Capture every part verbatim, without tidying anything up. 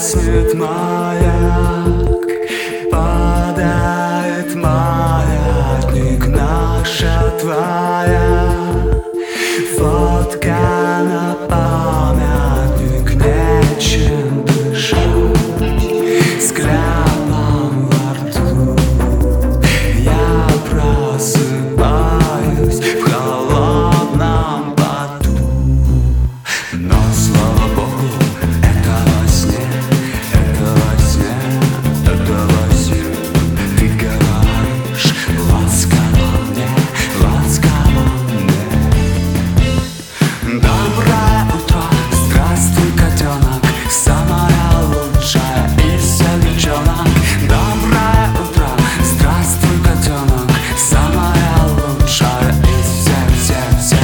гаснет маяк, падает маятник, наша твоя фотка на памятник, нечем дышать с кляпом во рту. Я просыпаюсь в холодном поту, но слава богу, это во сне, это во сне, это во сне. Ты говоришь ласково мне, ласково мне. Доброе утро, здравствуй, котенок, самая лучшая из всех девчонок. Доброе утро, здравствуй, котенок, самая лучшая из всех, всех, всех.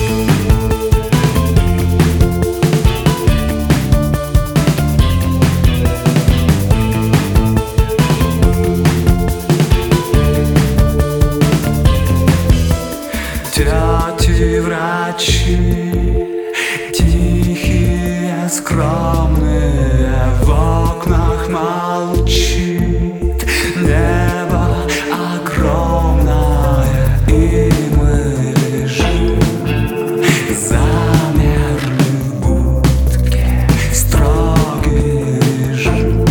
Тети врачи, тихие, скромные, в окнах молчит небо огромное, и мы лежим, замерли в будке, строгий режим.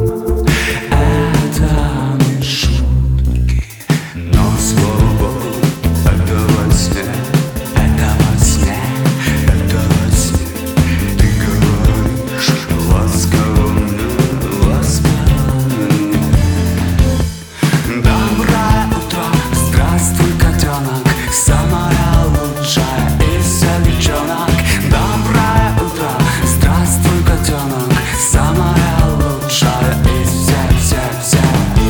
Это не шутки, но слава богу, это во сне, это во сне, это во сне. Ты говоришь ласково мне, ласково мне. Доброе утро, здравствуй, котенок, самая лучшая из всех девчонок. Доброе утро, здравствуй, котенок, самая лучшая из всех, всех, всех.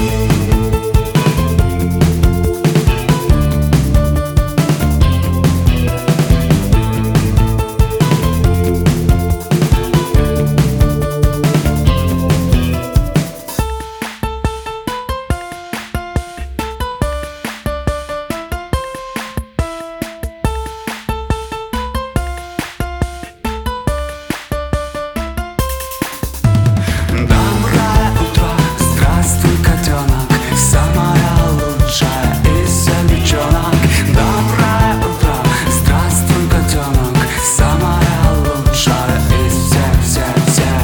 Доброе утро, здравствуй, котенок, самая лучшая из всех девчонок. Доброе утро, здравствуй, котенок, самая лучшая из всех, всех, всех.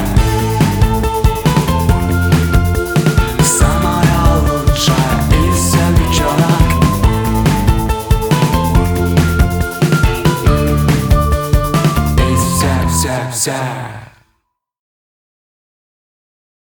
Самая лучшая из всех девчонок. Из всех, всех, всех.